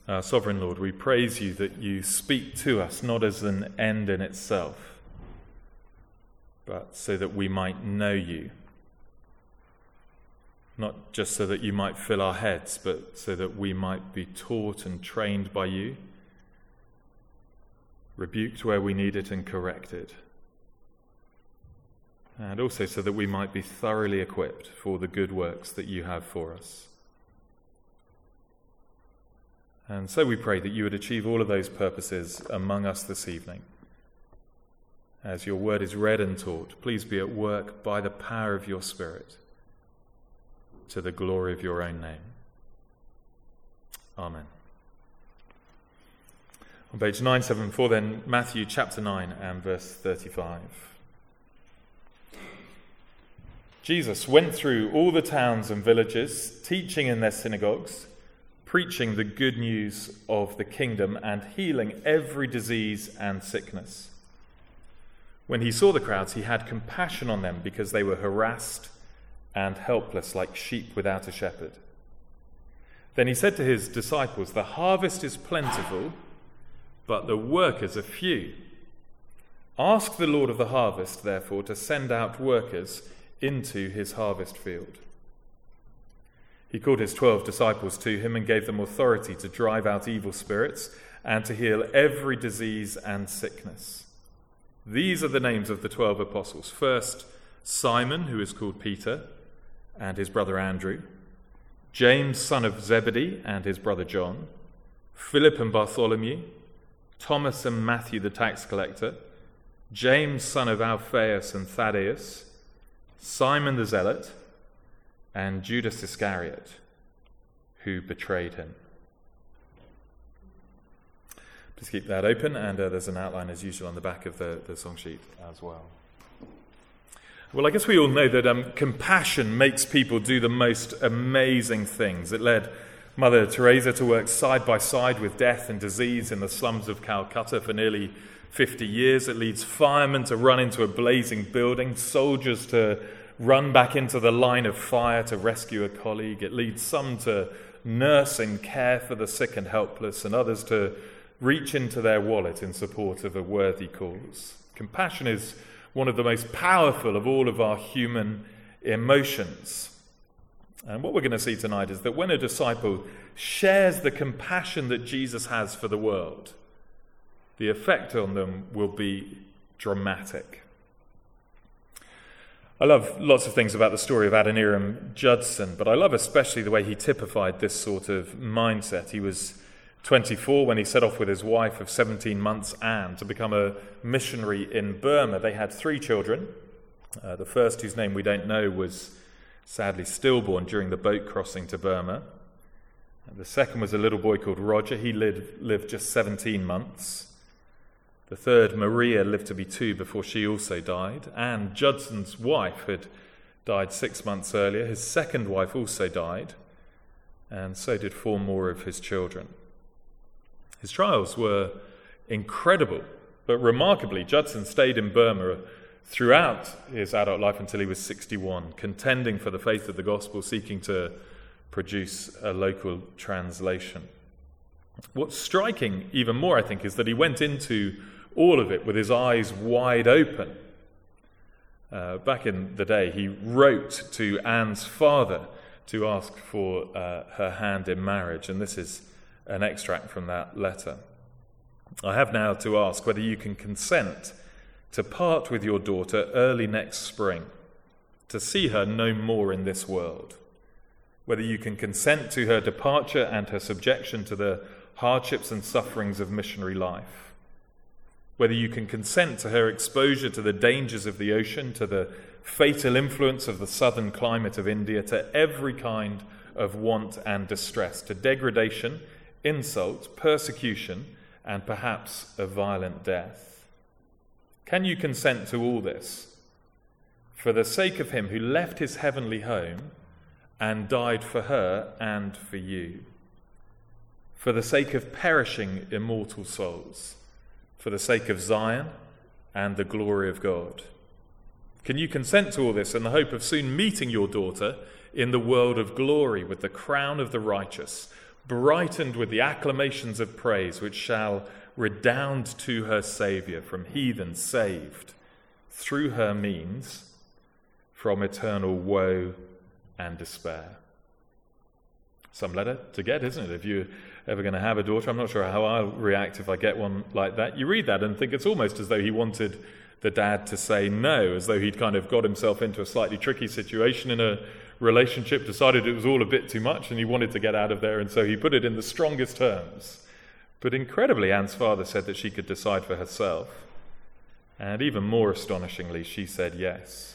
Our sovereign Lord, we praise you that you speak to us not as an end in itself, but so that we might know you. Not just so that you might fill our heads, but so that we might be taught and trained by you, rebuked where we need it and corrected. And also so that we might be thoroughly equipped for the good works that you have for us. And so we pray that you would achieve all of those purposes among us this evening. As your word is read and taught, please be at work by the power of your Spirit, to the glory of your own name. Amen. On page 974 then, Matthew chapter 9 and verse 35. Jesus went through all the towns and villages, teaching in their synagogues, preaching the good news of the kingdom and healing every disease and sickness. When he saw the crowds, he had compassion on them because they were harassed and helpless like sheep without a shepherd. Then he said to his disciples, "The harvest is plentiful, but the workers are few. Ask the Lord of the harvest, therefore, to send out workers into his harvest field." He called his 12 disciples to him and gave them authority to drive out evil spirits and to heal every disease and sickness. These are the names of the 12 apostles. First, Simon, who is called Peter, and his brother Andrew, James, son of Zebedee, and his brother John, Philip and Bartholomew, Thomas and Matthew the tax collector, James, son of Alphaeus and Thaddeus, Simon the Zealot, and Judas Iscariot, who betrayed him. Please keep that open, and there's an outline as usual on the back of the song sheet as well. Well, I guess we all know that compassion makes people do the most amazing things. It led Mother Teresa to work side by side with death and disease in the slums of Calcutta for nearly 50 years. It leads firemen to run into a blazing building, soldiers to run back into the line of fire to rescue a colleague. It leads some to nurse and care for the sick and helpless, and others to reach into their wallet in support of a worthy cause. Compassion is one of the most powerful of all of our human emotions. And what we're going to see tonight is that when a disciple shares the compassion that Jesus has for the world, the effect on them will be dramatic. I love lots of things about the story of Adoniram Judson, but I love especially the way he typified this sort of mindset. He was 24 when he set off with his wife of 17 months, Anne, to become a missionary in Burma. They had 3 children. The first, whose name we don't know, was sadly stillborn during the boat crossing to Burma. The second was a little boy called Roger. He lived just 17 months. The third, Maria, lived to be 2 before she also died. Anne, Judson's wife, had died 6 months earlier. His second wife also died, and so did 4 more of his children. His trials were incredible, but remarkably, Judson stayed in Burma throughout his adult life until he was 61, contending for the faith of the gospel, seeking to produce a local translation. What's striking even more, I think, is that he went into all of it with his eyes wide open. Back in the day, he wrote to Anne's father to ask for her hand in marriage, and this is an extract from that letter. "I have now to ask whether you can consent to part with your daughter early next spring, to see her no more in this world. Whether you can consent to her departure and her subjection to the hardships and sufferings of missionary life. Whether you can consent to her exposure to the dangers of the ocean, to the fatal influence of the southern climate of India, to every kind of want and distress, to degradation, insult, persecution, and perhaps a violent death. Can you consent to all this for the sake of him who left his heavenly home and died for her and for you, for the sake of perishing immortal souls, for the sake of Zion and the glory of God? Can you consent to all this in the hope of soon meeting your daughter in the world of glory with the crown of the righteous, brightened with the acclamations of praise which shall redound to her Saviour, from heathens saved through her means from eternal woe and despair. Some letter to get, isn't it? If you're ever going to have a daughter, I'm not sure how I'll react if I get one like that. You read that and think it's almost as though he wanted the dad to say no, as though he'd kind of got himself into a slightly tricky situation in a relationship, decided it was all a bit too much and he wanted to get out of there, and so he put it in the strongest terms. But incredibly, Anne's father said that she could decide for herself. And even more astonishingly, she said yes.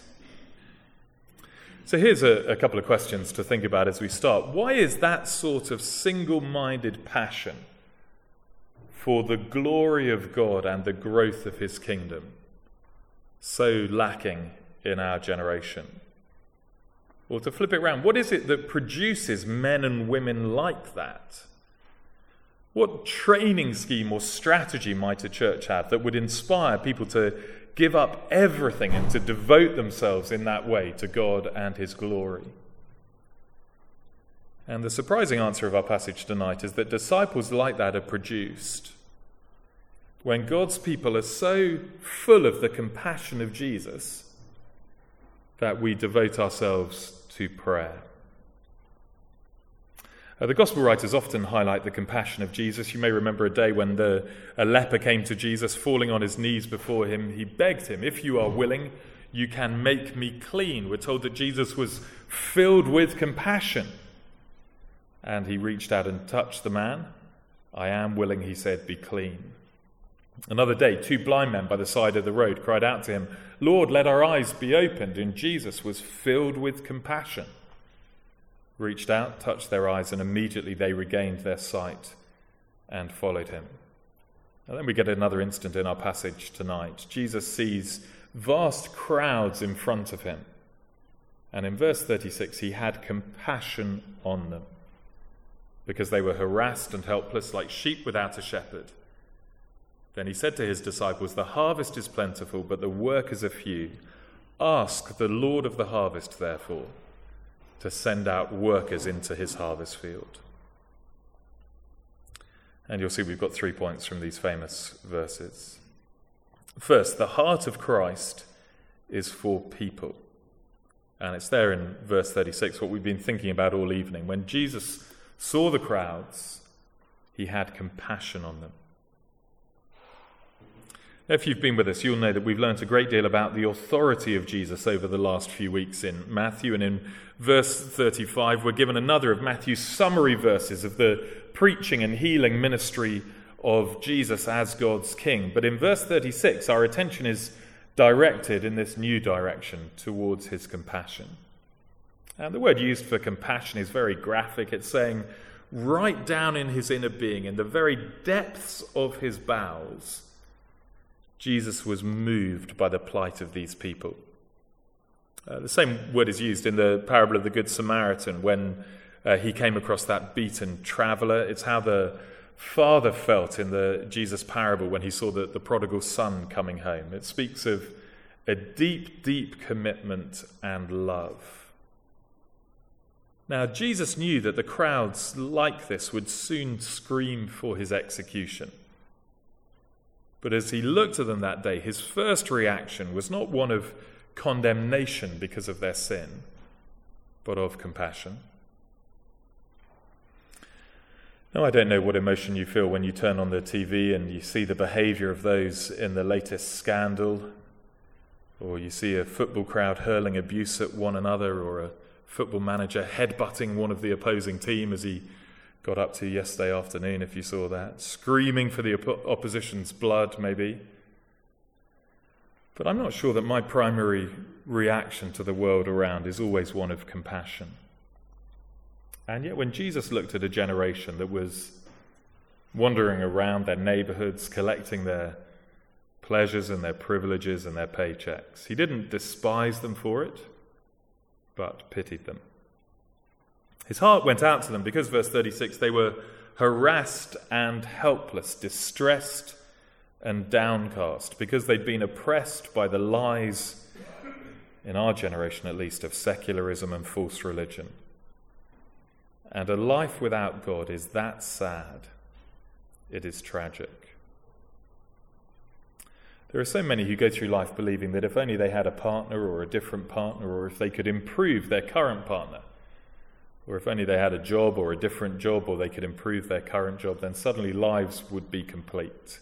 So here's a couple of questions to think about as we start. Why is that sort of single-minded passion for the glory of God and the growth of his kingdom so lacking in our generation? Or to flip it around, what is it that produces men and women like that? What training scheme or strategy might a church have that would inspire people to give up everything and to devote themselves in that way to God and his glory? And the surprising answer of our passage tonight is that disciples like that are produced when God's people are so full of the compassion of Jesus that we devote ourselves to prayer. The gospel writers often highlight the compassion of Jesus. You may remember a day when a leper came to Jesus, falling on his knees before him. He begged him, "If you are willing, you can make me clean." We're told that Jesus was filled with compassion. And he reached out and touched the man. "I am willing," he said, "be clean." Another day, 2 blind men by the side of the road cried out to him, "Lord, let our eyes be opened." And Jesus was filled with compassion, reached out, touched their eyes, and immediately they regained their sight and followed him. And then we get another instant in our passage tonight. Jesus sees vast crowds in front of him. And in verse 36, he had compassion on them because they were harassed and helpless like sheep without a shepherd. Then he said to his disciples, "The harvest is plentiful, but the workers are few. Ask the Lord of the harvest, therefore, to send out workers into his harvest field." And you'll see we've got 3 points from these famous verses. First, the heart of Christ is for people. And it's there in verse 36, what we've been thinking about all evening. When Jesus saw the crowds, he had compassion on them. If you've been with us, you'll know that we've learnt a great deal about the authority of Jesus over the last few weeks in Matthew. And in verse 35, we're given another of Matthew's summary verses of the preaching and healing ministry of Jesus as God's King. But in verse 36, our attention is directed in this new direction towards his compassion. And the word used for compassion is very graphic. It's saying right down in his inner being, in the very depths of his bowels, Jesus was moved by the plight of these people. The same word is used in the parable of the Good Samaritan when he came across that beaten traveller. It's how the father felt in the Jesus parable when he saw the prodigal son coming home. It speaks of a deep, deep commitment and love. Now, Jesus knew that the crowds like this would soon scream for his execution. But as he looked at them that day, his first reaction was not one of condemnation because of their sin, but of compassion. Now, I don't know what emotion you feel when you turn on the TV and you see the behaviour of those in the latest scandal, or you see a football crowd hurling abuse at one another, or a football manager headbutting one of the opposing team as he got up to yesterday afternoon, if you saw that, screaming for the opposition's blood, maybe. But I'm not sure that my primary reaction to the world around is always one of compassion. And yet when Jesus looked at a generation that was wandering around their neighbourhoods, collecting their pleasures and their privileges and their paychecks, he didn't despise them for it, but pitied them. His heart went out to them because, verse 36, they were harassed and helpless, distressed and downcast, because they'd been oppressed by the lies, in our generation at least, of secularism and false religion. And a life without God is that sad. It is tragic. There are so many who go through life believing that if only they had a partner or a different partner, or if they could improve their current partner, or if only they had a job or a different job, or they could improve their current job, then suddenly lives would be complete.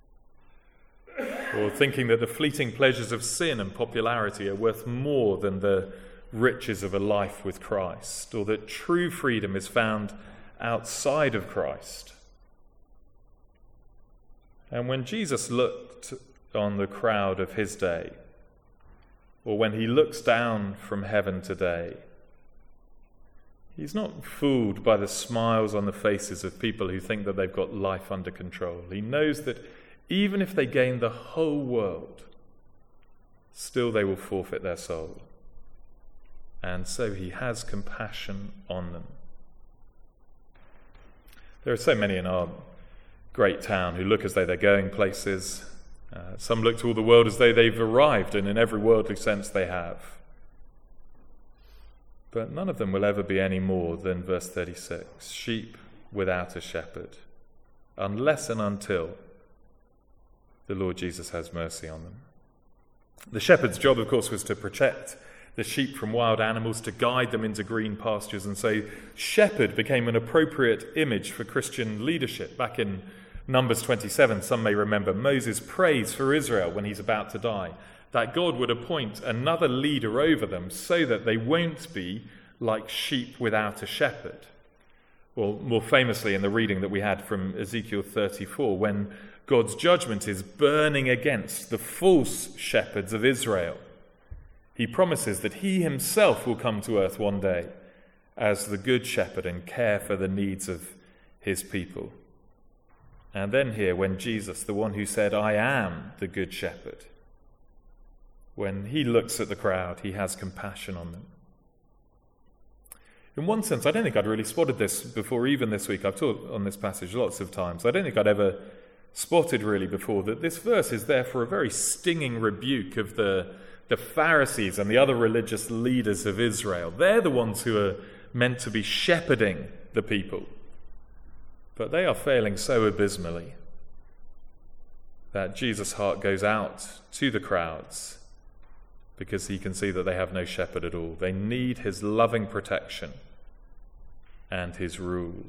Or thinking that the fleeting pleasures of sin and popularity are worth more than the riches of a life with Christ, or that true freedom is found outside of Christ. And when Jesus looked on the crowd of his day, or when he looks down from heaven today, he's not fooled by the smiles on the faces of people who think that they've got life under control. He knows that even if they gain the whole world, still they will forfeit their soul. And so he has compassion on them. There are so many in our great town who look as though they're going places. Some look to all the world as though they've arrived, and in every worldly sense they have. But none of them will ever be any more than verse 36, sheep without a shepherd, unless and until the Lord Jesus has mercy on them. The shepherd's job, of course, was to protect the sheep from wild animals, to guide them into green pastures, and so shepherd became an appropriate image for Christian leadership. Back in Numbers 27, some may remember, Moses prays for Israel when he's about to die, that God would appoint another leader over them so that they won't be like sheep without a shepherd. Or more famously in the reading that we had from Ezekiel 34, when God's judgment is burning against the false shepherds of Israel, he promises that he himself will come to earth one day as the good shepherd and care for the needs of his people. And then here, when Jesus, the one who said, I am the good shepherd, when he looks at the crowd, he has compassion on them. In one sense, I don't think I'd really spotted this before, even this week. I've taught on this passage lots of times. I don't think I'd ever spotted really before that this verse is therefore a very stinging rebuke of the Pharisees and the other religious leaders of Israel. They're the ones who are meant to be shepherding the people. But they are failing so abysmally that Jesus' heart goes out to the crowds because he can see that they have no shepherd at all. They need his loving protection and his rule.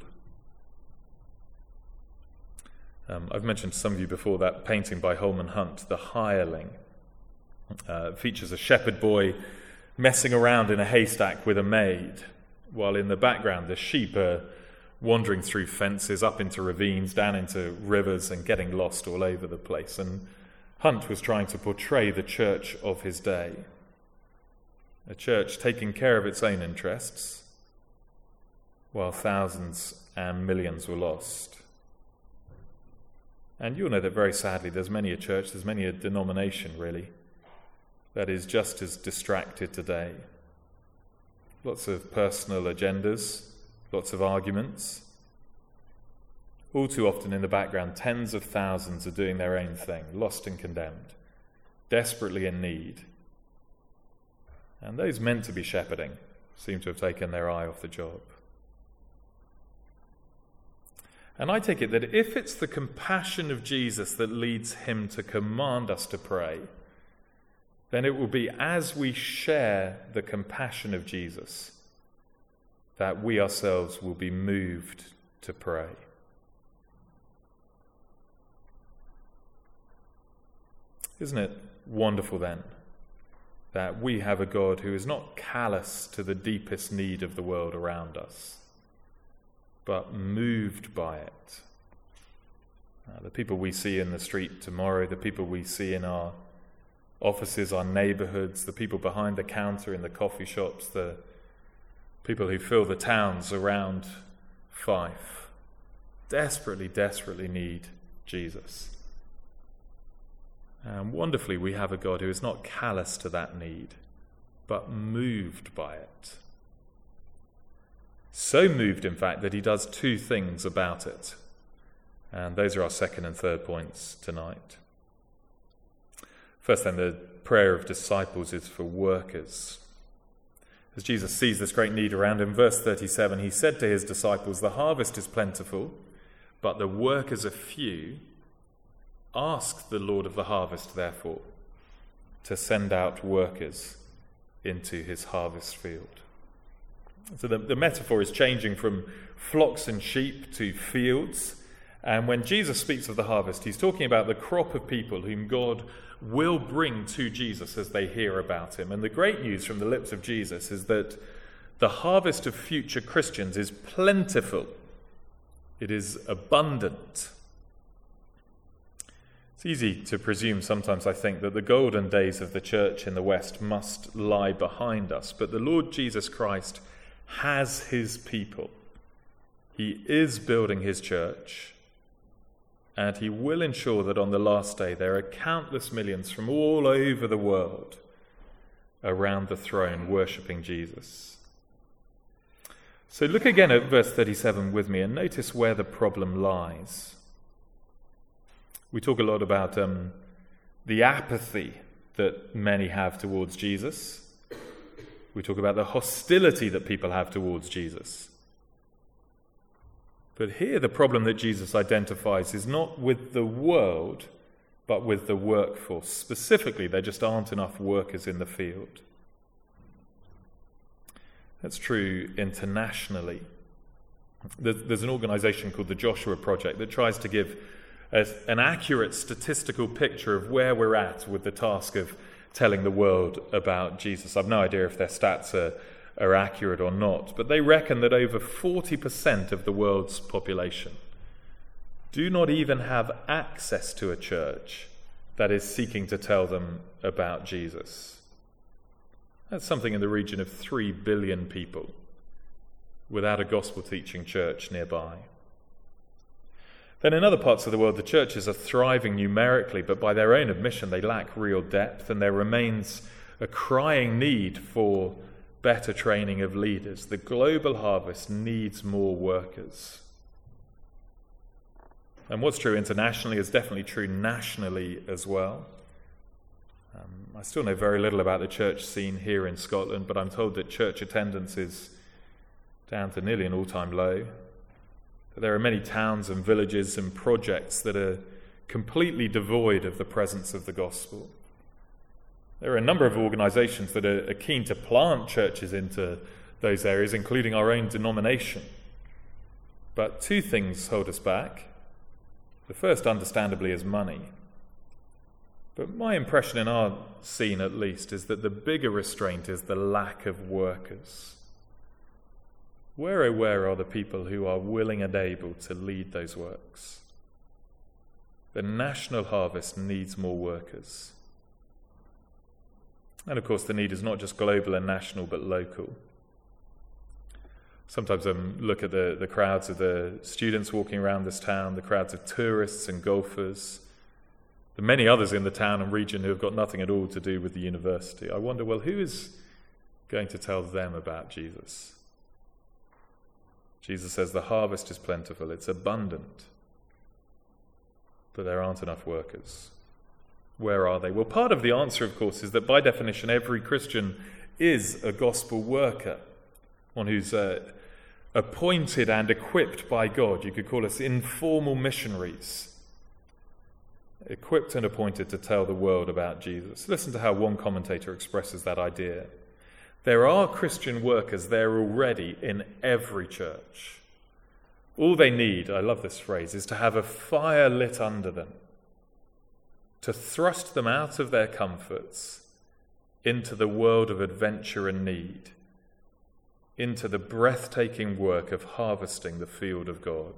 I've mentioned to some of you before that painting by Holman Hunt, The Hireling. Features a shepherd boy messing around in a haystack with a maid, while in the background the sheep are wandering through fences, up into ravines, down into rivers, and getting lost all over the place. And Hunt was trying to portray the church of his day, a church taking care of its own interests, while thousands and millions were lost. And you'll know that very sadly there's many a church, there's many a denomination really, that is just as distracted today. Lots of personal agendas, lots of arguments. All too often in the background, tens of thousands are doing their own thing, lost and condemned, desperately in need. And those meant to be shepherding seem to have taken their eye off the job. And I take it that if it's the compassion of Jesus that leads him to command us to pray, then it will be as we share the compassion of Jesus that we ourselves will be moved to pray. Isn't it wonderful then that we have a God who is not callous to the deepest need of the world around us, but moved by it? The people we see in the street tomorrow, the people we see in our offices, our neighbourhoods, the people behind the counter in the coffee shops, the people who fill the towns around Fife, desperately, desperately need Jesus. And wonderfully, we have a God who is not callous to that need, but moved by it. So moved, in fact, that he does two things about it. And those are our second and third points tonight. First then, the prayer of disciples is for workers. As Jesus sees this great need around him, verse 37, he said to his disciples, "The harvest is plentiful, but the workers are few. Ask the Lord of the harvest, therefore, to send out workers into his harvest field." So the metaphor is changing from flocks and sheep to fields. And when Jesus speaks of the harvest, he's talking about the crop of people whom God will bring to Jesus as they hear about him. And the great news from the lips of Jesus is that the harvest of future Christians is plentiful. It is abundant. It's easy to presume sometimes, I think, that the golden days of the church in the West must lie behind us. But the Lord Jesus Christ has his people. He is building his church. And he will ensure that on the last day there are countless millions from all over the world around the throne worshipping Jesus. So look again at verse 37 with me and notice where the problem lies. We talk a lot about the apathy that many have towards Jesus. We talk about the hostility that people have towards Jesus. But here the problem that Jesus identifies is not with the world, but with the workforce. Specifically, there just aren't enough workers in the field. That's true internationally. There's an organisation called the Joshua Project that tries to give an accurate statistical picture of where we're at with the task of telling the world about Jesus. I've no idea if their stats are accurate or not, but they reckon that over 40% of the world's population do not even have access to a church that is seeking to tell them about Jesus. That's something in the region of 3 billion people without a gospel-teaching church nearby. Then in other parts of the world, the churches are thriving numerically, but by their own admission, they lack real depth, and there remains a crying need for better training of leaders. The global harvest needs more workers. And what's true internationally is definitely true nationally as well. I still know very little about the church scene here in Scotland, but I'm told that church attendance is down to nearly an all-time low. There are many towns and villages and projects that are completely devoid of the presence of the gospel. There are a number of organisations that are keen to plant churches into those areas, including our own denomination. But two things hold us back. The first, understandably, is money. But my impression in our scene, at least, is that the bigger restraint is the lack of workers. Where, oh, where are the people who are willing and able to lead those works? The national harvest needs more workers. And of course, the need is not just global and national, but local. Sometimes I look at the crowds of the students walking around this town, the crowds of tourists and golfers, the many others in the town and region who have got nothing at all to do with the university. I wonder, well, who is going to tell them about Jesus? Jesus says the harvest is plentiful, it's abundant, but there aren't enough workers. Where are they? Well, part of the answer, of course, is that by definition, every Christian is a gospel worker, one who's appointed and equipped by God. You could call us informal missionaries, equipped and appointed to tell the world about Jesus. Listen to how one commentator expresses that idea. There are Christian workers there already in every church. All they need, I love this phrase, is to have a fire lit under them, to thrust them out of their comforts into the world of adventure and need, into the breathtaking work of harvesting the field of God.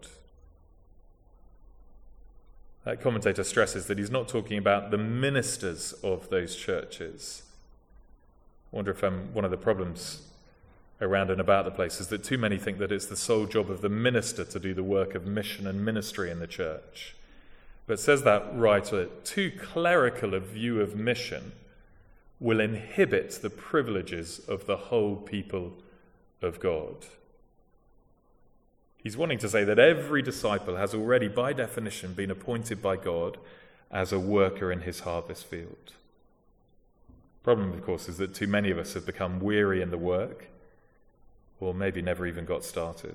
That commentator stresses that he's not talking about the ministers of those churches. I wonder if one of the problems around and about the place is that too many think that it's the sole job of the minister to do the work of mission and ministry in the church. But says that writer, too clerical a view of mission will inhibit the privileges of the whole people of God. He's wanting to say that every disciple has already, by definition, been appointed by God as a worker in his harvest field. Problem, of course, is that too many of us have become weary in the work, or maybe never even got started.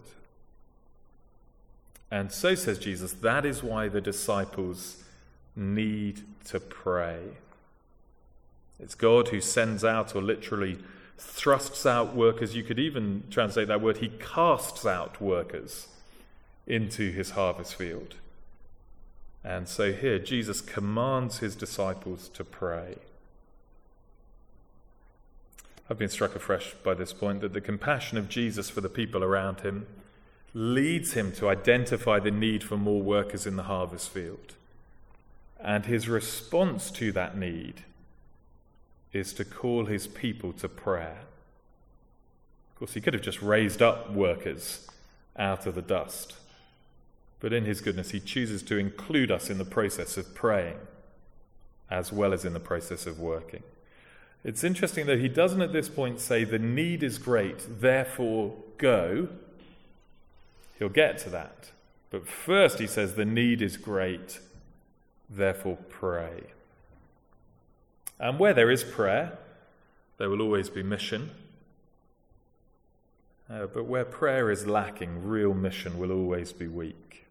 And so, says Jesus, that is why the disciples need to pray. It's God who sends out, or literally thrusts out workers. You could even translate that word, he casts out workers into his harvest field. And so here, Jesus commands his disciples to pray. I've been struck afresh by this point that the compassion of Jesus for the people around him leads him to identify the need for more workers in the harvest field. And his response to that need is to call his people to prayer. Of course, he could have just raised up workers out of the dust. But in his goodness, he chooses to include us in the process of praying, as well as in the process of working. It's interesting that he doesn't at this point say, the need is great, therefore go. He'll get to that. But first he says, the need is great, therefore pray. And where there is prayer, there will always be mission. But where prayer is lacking, real mission will always be weak.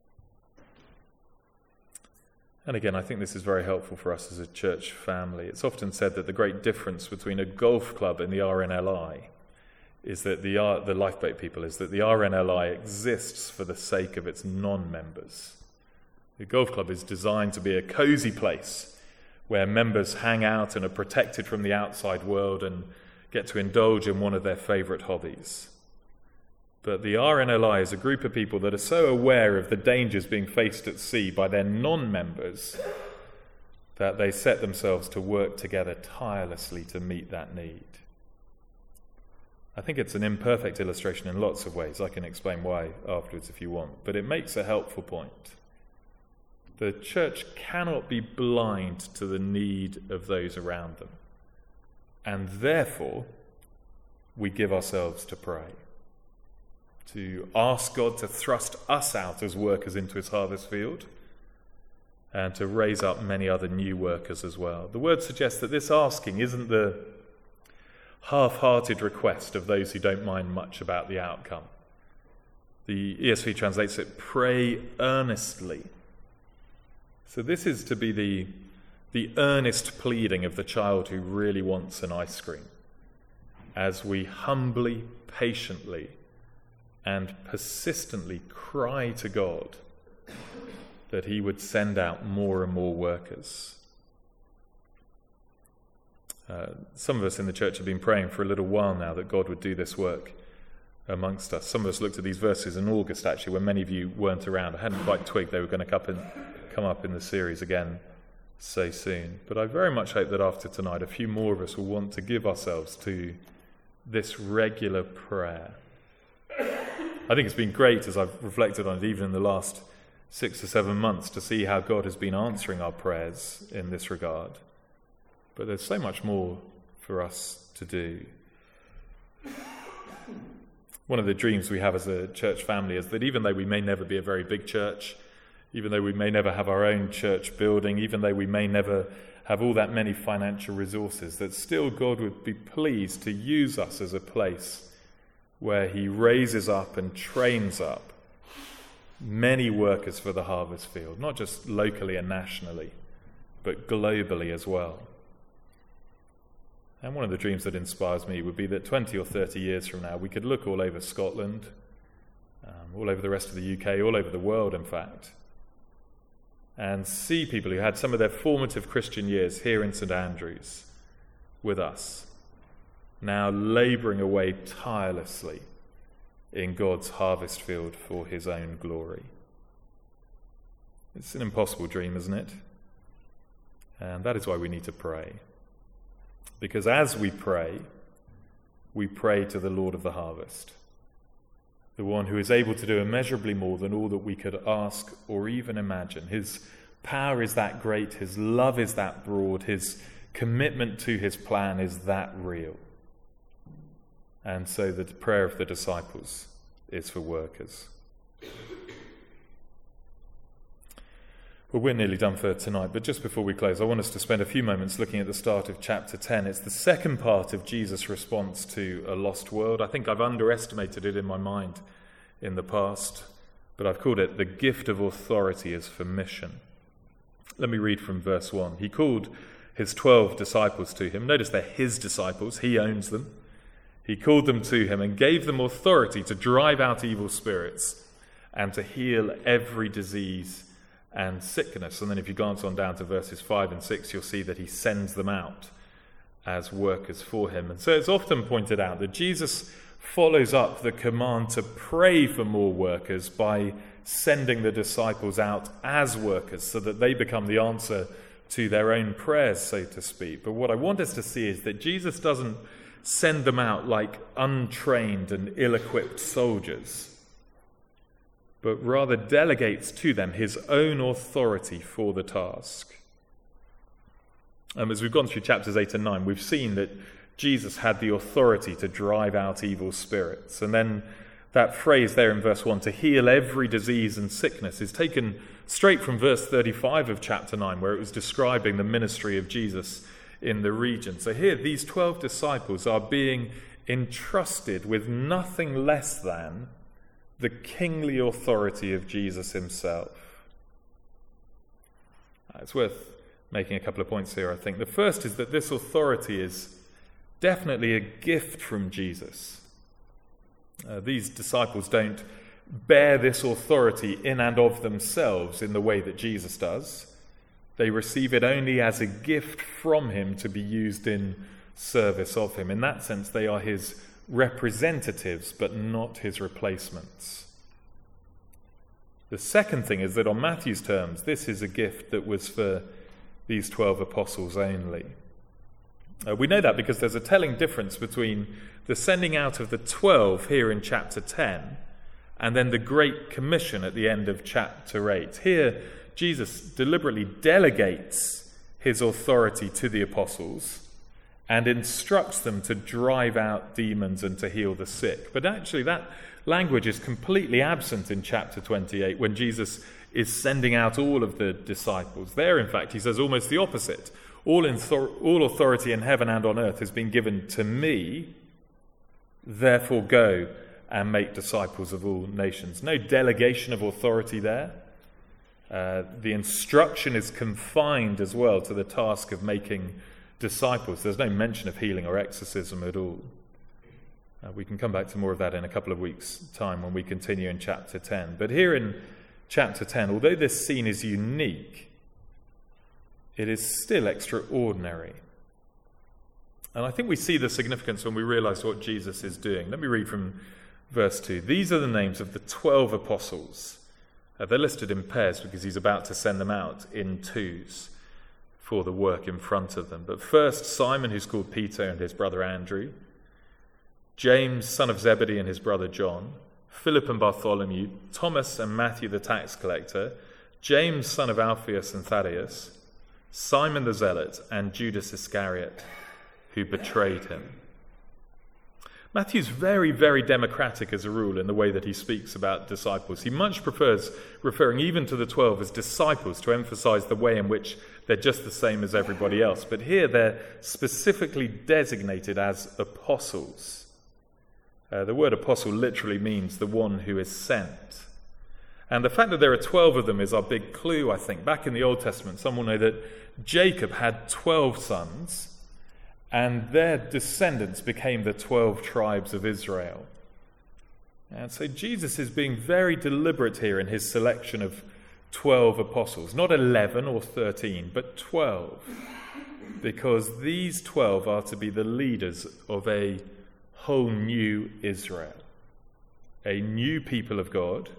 And again, I think this is very helpful for us as a church family. It's often said that the great difference between a golf club and the RNLI is that the lifeboat people is that the RNLI exists for the sake of its non-members. The golf club is designed to be a cozy place where members hang out and are protected from the outside world and get to indulge in one of their favourite hobbies. But the RNLI is a group of people that are so aware of the dangers being faced at sea by their non-members that they set themselves to work together tirelessly to meet that need. I think it's an imperfect illustration in lots of ways. I can explain why afterwards if you want, but it makes a helpful point. The church cannot be blind to the need of those around them, and therefore we give ourselves to pray, to ask God to thrust us out as workers into his harvest field, and to raise up many other new workers as well. The word suggests that this asking isn't the half-hearted request of those who don't mind much about the outcome. The ESV translates it, pray earnestly. So this is to be the earnest pleading of the child who really wants an ice cream, as we humbly, patiently, and persistently cry to God that he would send out more and more workers. Some of us in the church have been praying for a little while now that God would do this work amongst us. Some of us looked at these verses in August, actually, when many of you weren't around. I hadn't quite twigged they were going to come up in the series again so soon. But I very much hope that after tonight, a few more of us will want to give ourselves to this regular prayer. I think it's been great as I've reflected on it, even in the last 6 or 7 months, to see how God has been answering our prayers in this regard. But there's so much more for us to do. One of the dreams we have as a church family is that even though we may never be a very big church, even though we may never have our own church building, even though we may never have all that many financial resources, that still God would be pleased to use us as a place where he raises up and trains up many workers for the harvest field, not just locally and nationally, but globally as well. And one of the dreams that inspires me would be that 20 or 30 years from now, we could look all over Scotland, all over the rest of the UK, all over the world, in fact, and see people who had some of their formative Christian years here in St Andrews with us, now labouring away tirelessly in God's harvest field for his own glory. It's an impossible dream, isn't it? And that is why we need to pray. Because as we pray to the Lord of the harvest, the one who is able to do immeasurably more than all that we could ask or even imagine. His power is that great, his love is that broad, his commitment to his plan is that real. And so the prayer of the disciples is for workers. Well, we're nearly done for tonight, but just before we close, I want us to spend a few moments looking at the start of chapter 10. It's the second part of Jesus' response to a lost world. I think I've underestimated it in my mind in the past, but I've called it the gift of authority as for mission. Let me read from verse 1. He called his 12 disciples to him. Notice they're his disciples. He owns them. He called them to him and gave them authority to drive out evil spirits and to heal every disease and sickness. And then if you glance on down to verses 5 and 6, you'll see that he sends them out as workers for him. And so it's often pointed out that Jesus follows up the command to pray for more workers by sending the disciples out as workers so that they become the answer to their own prayers, so to speak. But what I want us to see is that Jesus doesn't send them out like untrained and ill-equipped soldiers, but rather delegates to them his own authority for the task. As we've gone through chapters 8 and 9, we've seen that Jesus had the authority to drive out evil spirits. And then that phrase there in verse 1, to heal every disease and sickness, is taken straight from verse 35 of chapter 9, where it was describing the ministry of Jesus in the region. So here, these 12 disciples are being entrusted with nothing less than the kingly authority of Jesus himself. It's worth making a couple of points here, I think. The first is that this authority is definitely a gift from Jesus. These disciples don't bear this authority in and of themselves in the way that Jesus does. They receive it only as a gift from him to be used in service of him. In that sense, they are his representatives, but not his replacements. The second thing is that on Matthew's terms, this is a gift that was for these 12 apostles only. We know that because there's a telling difference between the sending out of the 12 here in chapter 10 and then the Great Commission at the end of chapter 8. Here, Jesus deliberately delegates his authority to the apostles and instructs them to drive out demons and to heal the sick. But actually that language is completely absent in chapter 28 when Jesus is sending out all of the disciples. There, in fact, he says almost the opposite. All authority in heaven and on earth has been given to me, therefore go and make disciples of all nations. No delegation of authority there. The instruction is confined as well to the task of making disciples. There's no mention of healing or exorcism at all. We can come back to more of that in a couple of weeks' time when we continue in chapter 10. But here in chapter 10, although this scene is unique, it is still extraordinary. And I think we see the significance when we realize what Jesus is doing. Let me read from verse 2. These are the names of the 12 apostles. They're listed in pairs because he's about to send them out in twos for the work in front of them. But first, Simon, who's called Peter, and his brother Andrew, James, son of Zebedee, and his brother John, Philip and Bartholomew, Thomas and Matthew the tax collector, James, son of Alphaeus and Thaddeus, Simon the Zealot, and Judas Iscariot, who betrayed him. Matthew's very, very democratic as a rule in the way that he speaks about disciples. He much prefers referring even to the 12 as disciples to emphasize the way in which they're just the same as everybody else. But here they're specifically designated as apostles. The word apostle literally means the one who is sent. And the fact that there are 12 of them is our big clue, I think. Back in the Old Testament, some will know that Jacob had 12 sons, and their descendants became the 12 tribes of Israel. And so Jesus is being very deliberate here in his selection of 12 apostles. Not 11 or 13, but 12. Because these 12 are to be the leaders of a whole new Israel. A new people of God,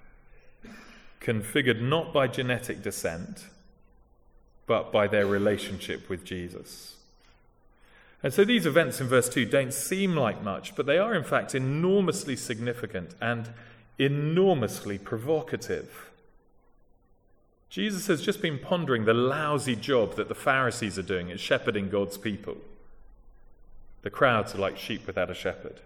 configured not by genetic descent, but by their relationship with Jesus. And so these events in verse 2 don't seem like much, but they are in fact enormously significant and enormously provocative. Jesus has just been pondering the lousy job that the Pharisees are doing at shepherding God's people. The crowds are like sheep without a shepherd.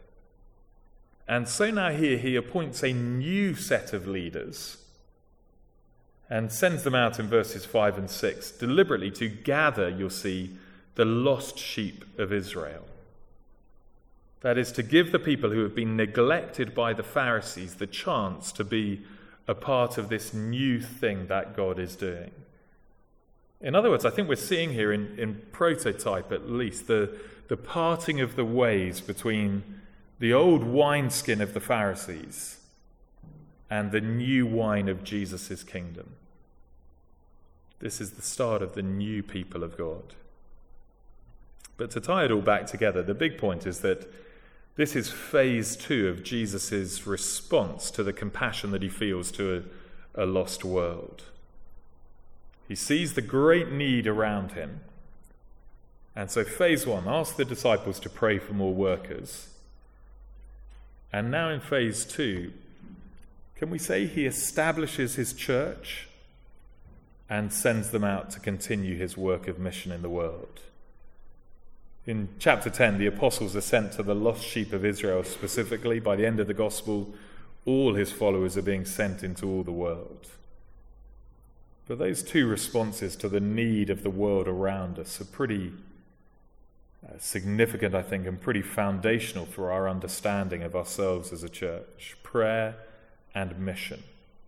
And so now here he appoints a new set of leaders, and sends them out in verses 5 and 6 deliberately to gather, you'll see, the lost sheep of Israel. That is, to give the people who have been neglected by the Pharisees the chance to be a part of this new thing that God is doing. In other words, I think we're seeing here in prototype at least the parting of the ways between the old wineskin of the Pharisees and the new wine of Jesus' kingdom. This is the start of the new people of God. But to tie it all back together, the big point is that this is phase 2 of Jesus' response to the compassion that he feels to a lost world. He sees the great need around him. And so phase 1, ask the disciples to pray for more workers. And now in phase 2, can we say he establishes his church and sends them out to continue his work of mission in the world? In chapter 10, the apostles are sent to the lost sheep of Israel specifically. By the end of the gospel, all his followers are being sent into all the world. But those two responses to the need of the world around us are pretty significant, I think, and pretty foundational for our understanding of ourselves as a church: prayer and mission.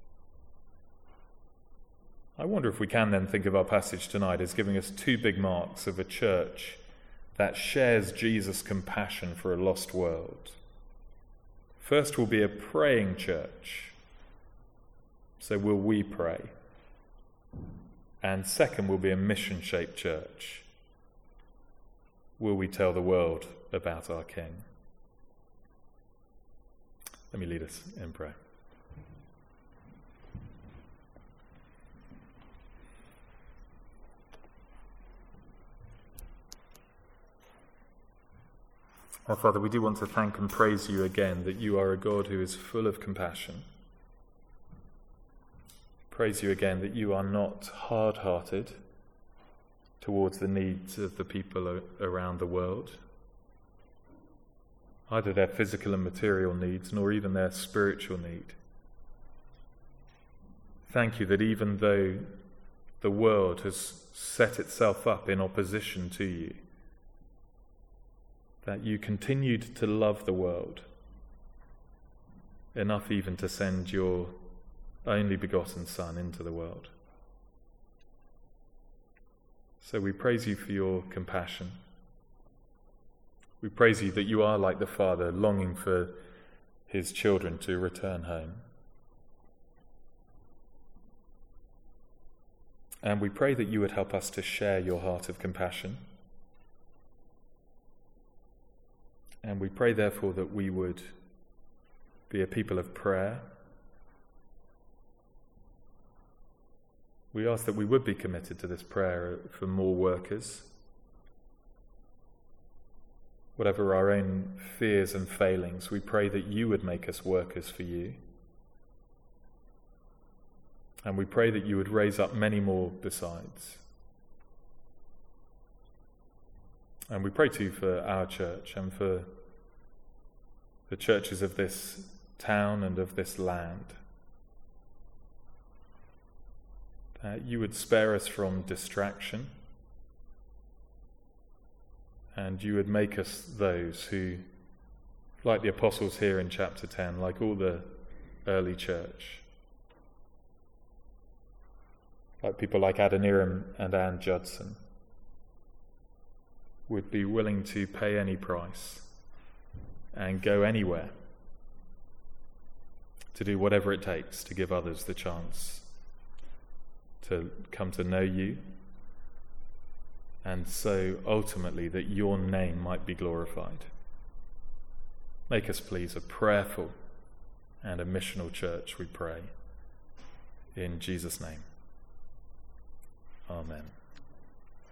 I wonder if we can then think of our passage tonight as giving us two big marks of a church that shares Jesus' compassion for a lost world. First, we'll be a praying church. So will we pray? And second, we'll be a mission-shaped church. Will we tell the world about our King? Let me lead us in prayer. Our Father, we do want to thank and praise you again that you are a God who is full of compassion. Praise you again that you are not hard-hearted towards the needs of the people around the world, either their physical and material needs, nor even their spiritual need. Thank you that even though the world has set itself up in opposition to you, that you continued to love the world enough even to send your only begotten Son into the world. So we praise you for your compassion. We praise you that you are like the Father, longing for his children to return home. And we pray that you would help us to share your heart of compassion. And we pray, therefore, that we would be a people of prayer. We ask that we would be committed to this prayer for more workers. Whatever our own fears and failings, we pray that you would make us workers for you. And we pray that you would raise up many more besides. And we pray to you for our church and for the churches of this town and of this land. That you would spare us from distraction, and you would make us those who, like the apostles here in chapter 10, like all the early church, like people like Adoniram and Anne Judson, would be willing to pay any price and go anywhere to do whatever it takes to give others the chance to come to know you, and so ultimately that your name might be glorified. Make us, please, a prayerful and a missional church, we pray. In Jesus' name. Amen.